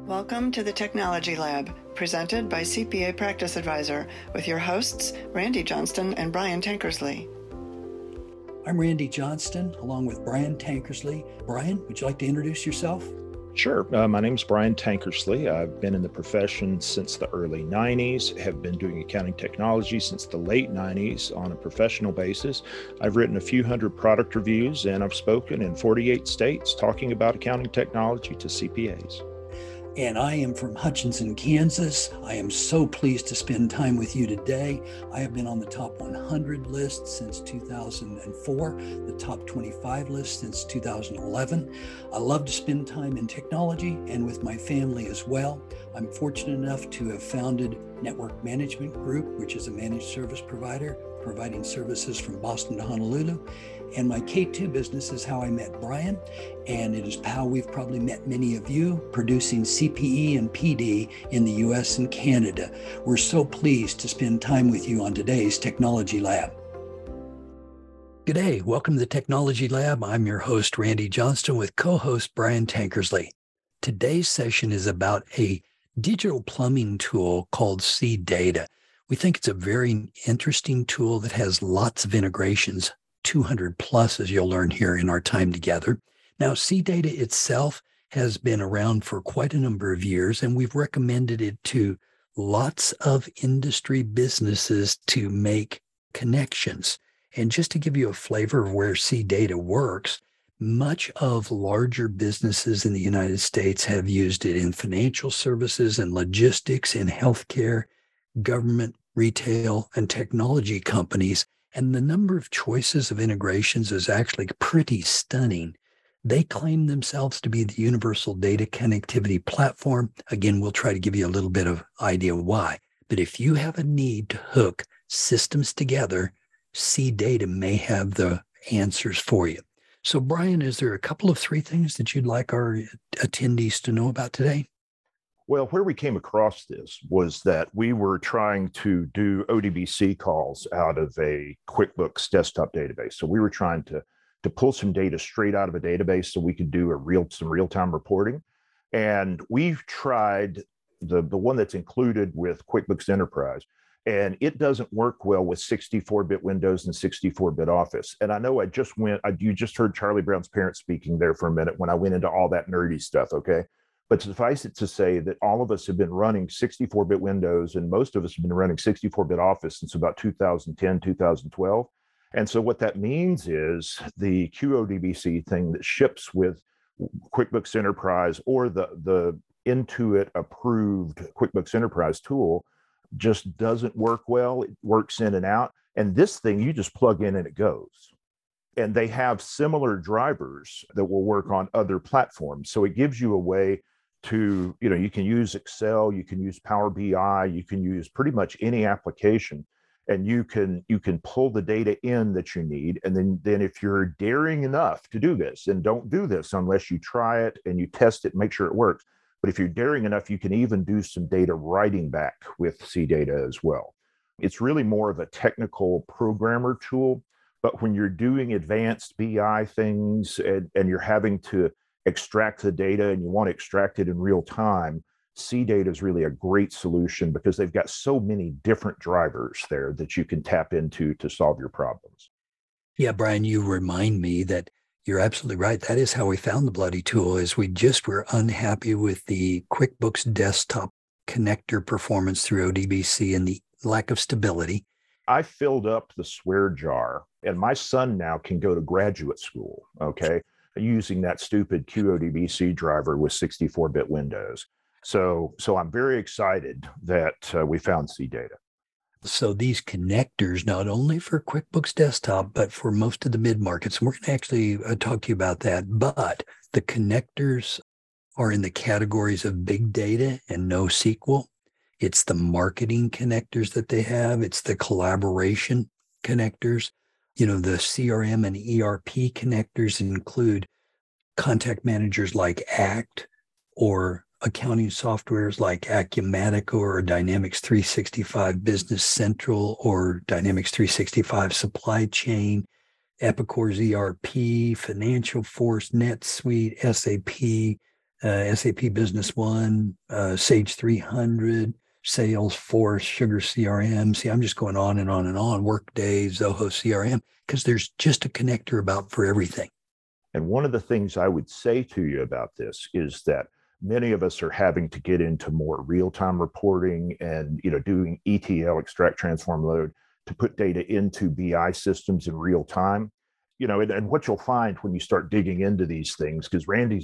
Welcome to the Technology Lab, presented by CPA Practice Advisor, with your hosts, Randy Johnston and Brian Tankersley. I'm Randy Johnston, along with Brian Tankersley. Brian, would you like to introduce yourself? Sure. My name is Brian Tankersley. I've been in the profession since the early 90s, have been doing accounting technology since the late 90s on a professional basis. I've written a few hundred product reviews, and I've spoken in 48 states talking about accounting technology to CPAs. And I am from Hutchinson, Kansas. I am so pleased to spend time with you today. I have been on the top 100 list since 2004, the top 25 list since 2011. I love to spend time in technology and with my family as well. I'm fortunate enough to have founded Network Management Group, which is a managed service provider, providing services from Boston to Honolulu. And my K2 business is how I met Brian, and it is how we've probably met many of you, producing CPE and PD in the US and Canada. We're so pleased to spend time with you on today's Technology Lab. Good day. Welcome to the Technology Lab. I'm your host, Randy Johnston, with co-host Brian Tankersley. Today's session is about a digital plumbing tool called CData. We think it's a very interesting tool that has lots of integrations, 200 plus, as you'll learn here in our time together. Now, CData itself has been around for quite a number of years, and we've recommended it to lots of industry businesses to make connections. And just to give you a flavor of where CData works, much of larger businesses in the United States have used it in financial services and logistics, in healthcare, government, retail, and technology companies. And the number of choices of integrations is actually pretty stunning. They claim themselves to be the universal data connectivity platform. Again, we'll try to give you a little bit of idea why. But if you have a need to hook systems together, CData may have the answers for you. So, Brian, is there a couple of three things that you'd like our attendees to know about today? Well, where we came across this was that we were trying to do ODBC calls out of a QuickBooks desktop database. So we were trying to pull some data straight out of a database so we could do some real-time reporting. And we've tried the one that's included with QuickBooks Enterprise, and it doesn't work well with 64-bit Windows and 64-bit Office. And I know you just heard Charlie Brown's parents speaking there for a minute when I went into all that nerdy stuff, okay? But suffice it to say that all of us have been running 64-bit Windows, and most of us have been running 64-bit Office since about 2010, 2012. And so what that means is the QODBC thing that ships with QuickBooks Enterprise or the Intuit approved QuickBooks Enterprise tool just doesn't work well. It works in and out. And this thing, you just plug in and it goes. And they have similar drivers that will work on other platforms. So it gives you a way to, you can use Excel, you can use Power BI, you can use pretty much any application, and you can pull the data in that you need. And then if you're daring enough to do this, and don't do this unless you try it and you test it, make sure it works. But if you're daring enough, you can even do some data writing back with CData as well. It's really more of a technical programmer tool. But when you're doing advanced BI things and you're having to extract the data and you want to extract it in real time, CData is really a great solution because they've got so many different drivers there that you can tap into to solve your problems. Yeah, Brian, you remind me that you're absolutely right. That is how we found the bloody tool, is we just were unhappy with the QuickBooks desktop connector performance through ODBC and the lack of stability. I filled up the swear jar, and my son now can go to graduate school, okay, using that stupid QODBC driver with 64-bit Windows. So I'm very excited that we found CData. So these connectors, not only for QuickBooks Desktop, but for most of the mid-markets, and we're going to actually talk to you about that, but the connectors are in the categories of big data and NoSQL. It's the marketing connectors that they have. It's the collaboration connectors. The CRM and ERP connectors include contact managers like ACT, or accounting softwares like Acumatica or Dynamics 365 Business Central or Dynamics 365 Supply Chain, Epicore's ERP, Financial Force, NetSuite, SAP, SAP Business One, Sage 300, Salesforce, Sugar CRM. See, I'm just going on and on and on. Workday, Zoho CRM, because there's just a connector about for everything. And one of the things I would say to you about this is that many of us are having to get into more real-time reporting and doing ETL, extract, transform, load, to put data into BI systems in real time. And what you'll find when you start digging into these things, because Randy's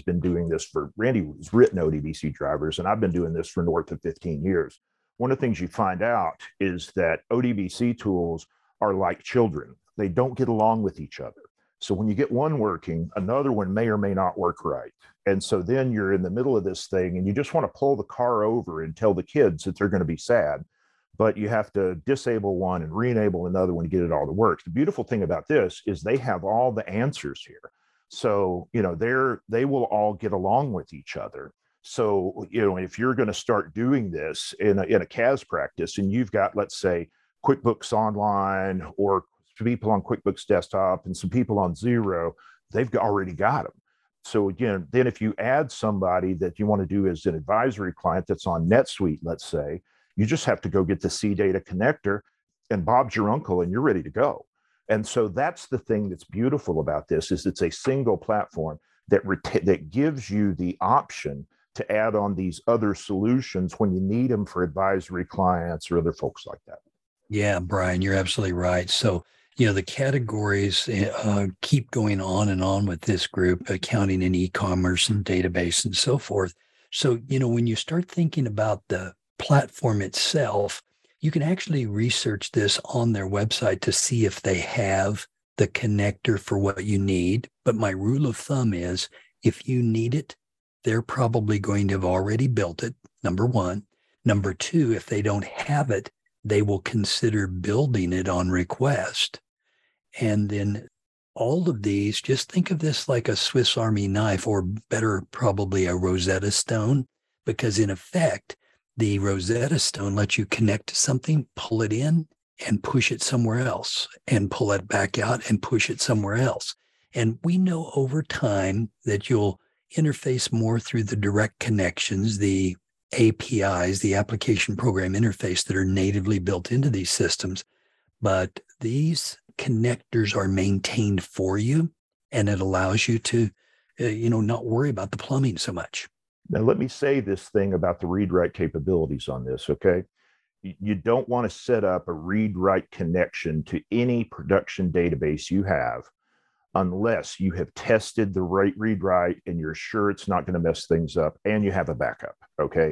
written ODBC drivers, and I've been doing this for north of 15 years. One of the things you find out is that ODBC tools are like children. They don't get along with each other. So when you get one working, another one may or may not work right. And so then you're in the middle of this thing and you just want to pull the car over and tell the kids that they're going to be sad, but you have to disable one and re-enable another one to get it all to work. The beautiful thing about this is they have all the answers here. So, they will all get along with each other. So, if you're going to start doing this in a CAS practice and you've got, let's say, QuickBooks Online or people on QuickBooks Desktop and some people on Xero, they've already got them. So again, then if you add somebody that you want to do as an advisory client that's on NetSuite, let's say, you just have to go get the CData connector and Bob's your uncle and you're ready to go. And so that's the thing that's beautiful about this is it's a single platform that gives you the option to add on these other solutions when you need them for advisory clients or other folks like that. Yeah, Brian, you're absolutely right. So the categories keep going on and on with this group, accounting and e-commerce and database and so forth. So, when you start thinking about the platform itself, you can actually research this on their website to see if they have the connector for what you need. But my rule of thumb is if you need it, they're probably going to have already built it, number one. Number two, if they don't have it, they will consider building it on request. And then all of these, just think of this like a Swiss Army knife, or better, probably a Rosetta Stone, because in effect, the Rosetta Stone lets you connect to something, pull it in and push it somewhere else, and pull it back out and push it somewhere else. And we know over time that you'll interface more through the direct connections, the APIs, the application program interface that are natively built into these systems. But these connectors are maintained for you, and it allows you to, not worry about the plumbing so much. Now, let me say this thing about the read-write capabilities on this, okay? You don't want to set up a read-write connection to any production database you have unless you have tested the read-write and you're sure it's not going to mess things up and you have a backup, okay?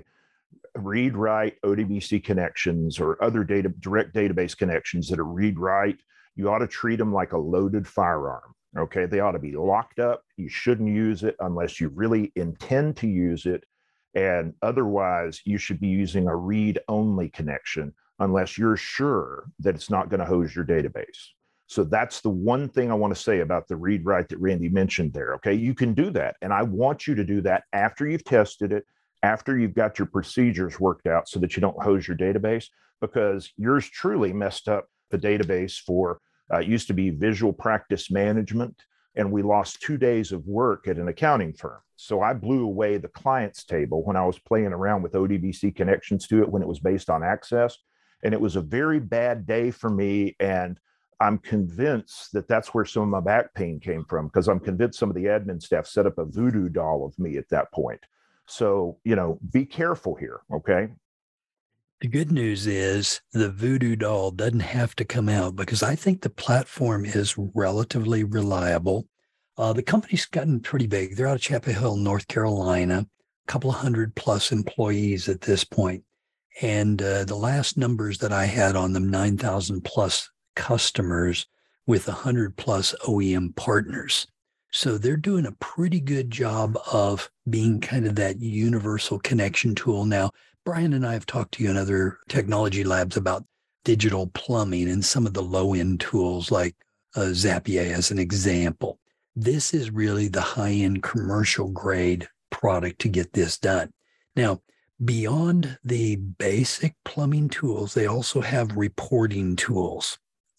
Read-write ODBC connections or other direct database connections that are read-write, you ought to treat them like a loaded firearm, okay? They ought to be locked up. You shouldn't use it unless you really intend to use it. And otherwise, you should be using a read-only connection unless you're sure that it's not going to hose your database. So that's the one thing I want to say about the read-write that Randy mentioned there, okay? You can do that. And I want you to do that after you've tested it, after you've got your procedures worked out so that you don't hose your database, because yours truly messed up the database for, it used to be Visual Practice Management, and we lost 2 days of work at an accounting firm. So I blew away the clients table when I was playing around with ODBC connections to it when it was based on Access. And it was a very bad day for me. And I'm convinced that that's where some of my back pain came from, because I'm convinced some of the admin staff set up a voodoo doll of me at that point. So, be careful here, okay? The good news is the voodoo doll doesn't have to come out, because I think the platform is relatively reliable. The company's gotten pretty big. They're out of Chapel Hill, North Carolina, a couple of 100+ employees at this point. And the last numbers that I had on them, 9,000+ customers with 100+ OEM partners. So they're doing a pretty good job of being kind of that universal connection tool. Now, Brian and I have talked to you in other technology labs about digital plumbing and some of the low-end tools like Zapier as an example. This is really the high-end commercial grade product to get this done. Now, beyond the basic plumbing tools, they also have reporting tools.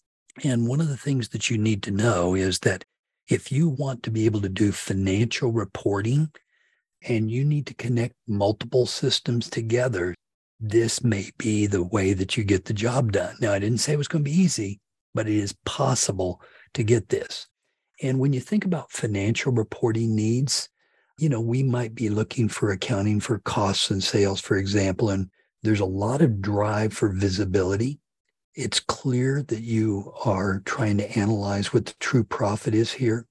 And one of the things that you need to know is that if you want to be able to do financial reporting, and you need to connect multiple systems together, this may be the way that you get the job done. Now, I didn't say it was going to be easy, but it is possible to get this. And when you think about financial reporting needs, we might be looking for accounting for costs and sales, for example, and there's a lot of drive for visibility. It's clear that you are trying to analyze what the true profit is here.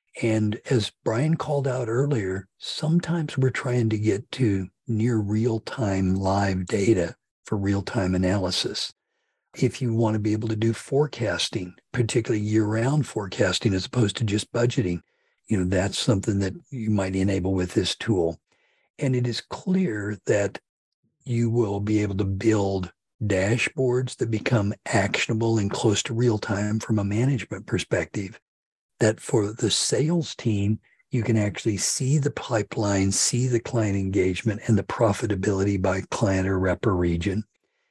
And as Brian called out earlier, sometimes we're trying to get to near real-time live data for real-time analysis. If you want to be able to do forecasting, particularly year-round forecasting as opposed to just budgeting, that's something that you might enable with this tool. And it is clear that you will be able to build dashboards that become actionable and close to real time from a management perspective. That for the sales team, you can actually see the pipeline, see the client engagement and the profitability by client or rep or region.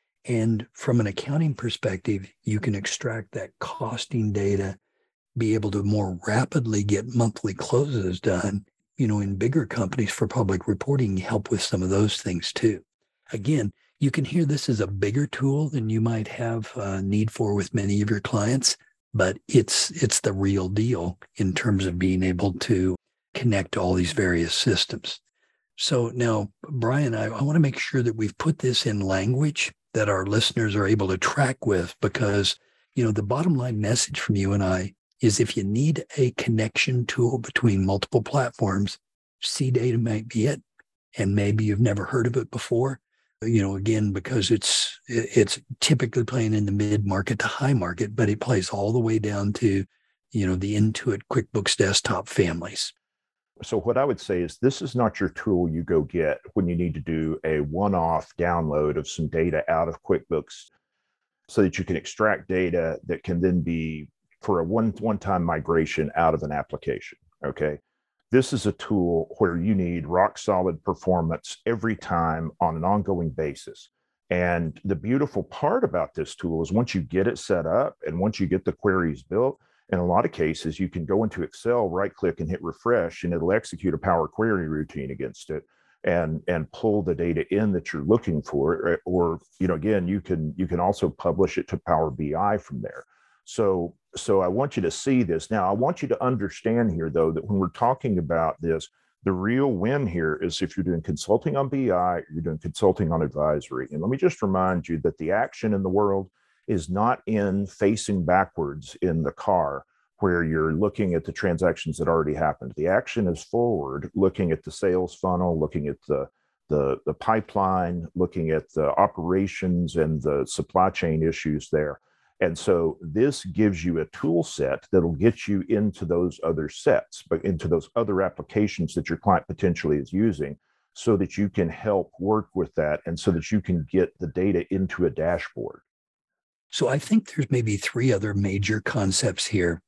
And from an accounting perspective, you can extract that costing data, be able to more rapidly get monthly closes done. In bigger companies for public reporting, help with some of those things too. Again, you can hear this as a bigger tool than you might have need for with many of your clients, but it's the real deal in terms of being able to connect all these various systems. So now, Brian, I want to make sure that we've put this in language that our listeners are able to track with, because, the bottom line message from you and I is if you need a connection tool between multiple platforms, CData might be it. And maybe you've never heard of it before, again, because it's typically playing in the mid-market to high market, but it plays all the way down to, the Intuit QuickBooks Desktop families. So what I would say is this is not your tool you go get when you need to do a one-off download of some data out of QuickBooks so that you can extract data that can then be for a one-time migration out of an application, okay? This is a tool where you need rock-solid performance every time on an ongoing basis. And the beautiful part about this tool is once you get it set up and once you get the queries built, in a lot of cases, you can go into Excel, right-click and hit refresh, and it'll execute a Power Query routine against it and pull the data in that you're looking for. Or again, you can also publish it to Power BI from there. So I want you to see this. Now, I want you to understand here, though, that when we're talking about this, the real win here is if you're doing consulting on BI, you're doing consulting on advisory. And let me just remind you that the action in the world is not in facing backwards in the car where you're looking at the transactions that already happened. The action is forward, looking at the sales funnel, looking at the pipeline, looking at the operations and the supply chain issues there. And so this gives you a tool set that'll get you into those other sets, but into those other applications that your client potentially is using so that you can help work with that and so that you can get the data into a dashboard. So I think there's maybe three other major concepts here.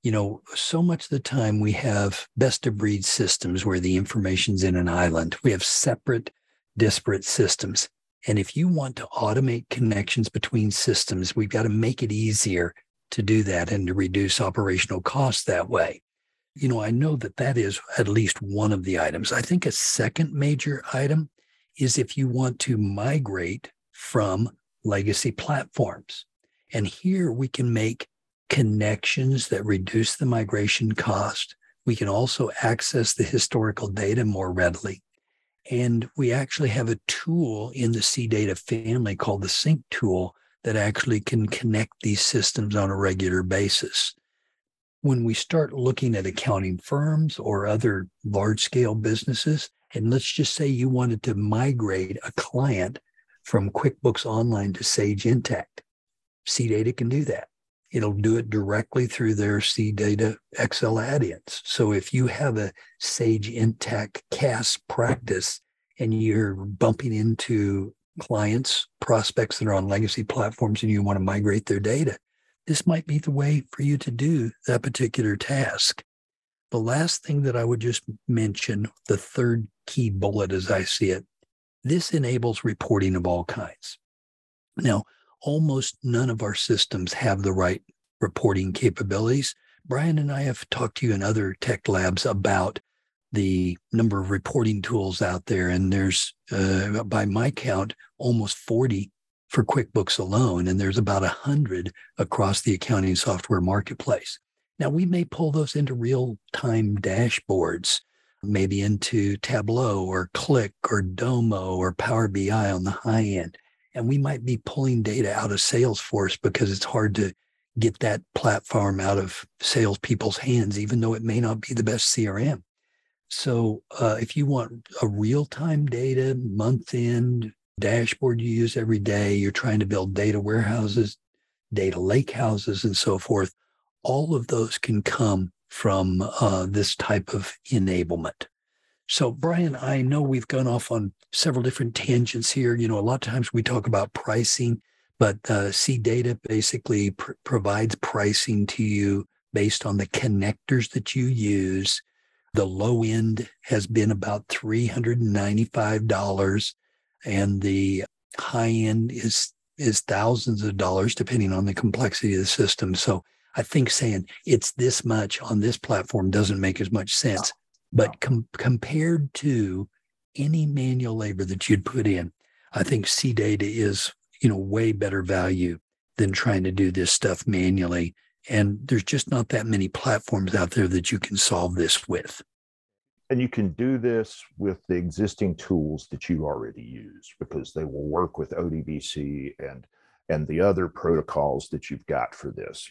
So much of the time we have best of breed systems where the information's in an island. We have separate, disparate systems. And if you want to automate connections between systems, we've got to make it easier to do that and to reduce operational costs that way. I know that is at least one of the items. I think a second major item is if you want to migrate from legacy platforms. And here we can make connections that reduce the migration cost. We can also access the historical data more readily. And we actually have a tool in the CData family called the Sync tool that actually can connect these systems on a regular basis. When we start looking at accounting firms or other large-scale businesses, and let's just say you wanted to migrate a client from QuickBooks Online to Sage Intacct, CData can do that. It'll do it directly through their CData Excel add-ins. So if you have a Sage Intacct CAS practice and you're bumping into clients, prospects that are on legacy platforms and you want to migrate their data, this might be the way for you to do that particular task. The last thing that I would just mention, the third key bullet as I see it, this enables reporting of all kinds. Now, almost none of our systems have the right reporting capabilities. Brian and I have talked to you in other tech labs about the number of reporting tools out there. And there's, by my count, almost 40 for QuickBooks alone. And there's about 100 across the accounting software marketplace. Now, we may pull those into real-time dashboards, maybe into Tableau or Qlik or Domo or Power BI on the high end. And we might be pulling data out of Salesforce because it's hard to get that platform out of salespeople's hands, even though it may not be the best CRM. So if you want a real-time data, month-end dashboard you use every day, you're trying to build data warehouses, data lake houses, and so forth, all of those can come from this type of enablement. So, Brian, I know we've gone off on several different tangents here. You know, a lot of times we talk about pricing, but CData basically provides pricing to you based on the connectors that you use. The low end has been about $395, and the high end is thousands of dollars, depending on the complexity of the system. So I think saying it's this much on this platform doesn't make as much sense. But compared to any manual labor that you'd put in, I think CData is, way better value than trying to do this stuff manually. And there's just not that many platforms out there that you can solve this with. And you can do this with the existing tools that you already use, because they will work with ODBC and the other protocols that you've got for this,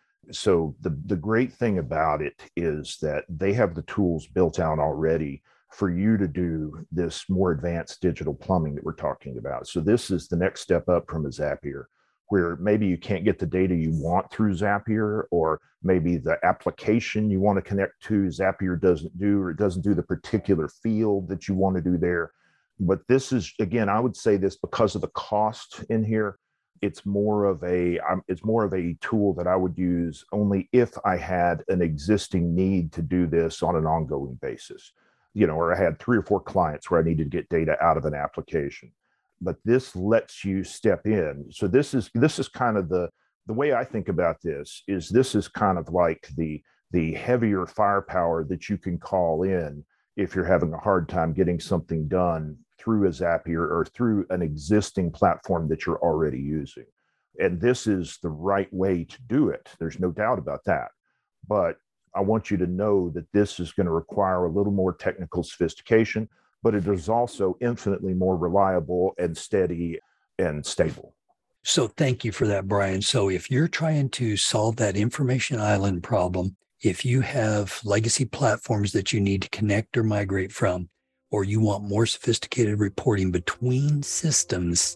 So the great thing about it is that they have the tools built out already for you to do this more advanced digital plumbing that we're talking about. So this is the next step up from a Zapier, where maybe you can't get the data you want through Zapier, or maybe the application you want to connect to Zapier doesn't do, or it doesn't do the particular field that you want to do there. But this is, again, I would say this because of the cost in here. It's more of a tool that I would use only if I had an existing need to do this on an ongoing basis, or I had 3 or 4 clients where I needed to get data out of an application. But this lets you step in. So this is kind of the way I think about this is kind of like the heavier firepower that you can call in if you're having a hard time getting something done through a Zapier or through an existing platform that you're already using. And this is the right way to do it. There's no doubt about that. But I want you to know that this is going to require a little more technical sophistication, but it is also infinitely more reliable and steady and stable. So thank you for that, Brian. So if you're trying to solve that information island problem, if you have legacy platforms that you need to connect or migrate from, or you want more sophisticated reporting between systems,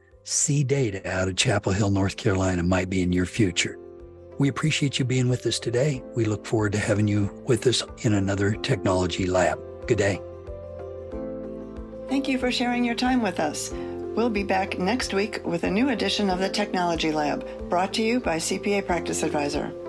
CData out of Chapel Hill, North Carolina might be in your future. We appreciate you being with us today. We look forward to having you with us in another technology lab. Good day. Thank you for sharing your time with us. We'll be back next week with a new edition of the Technology Lab, brought to you by CPA Practice Advisor.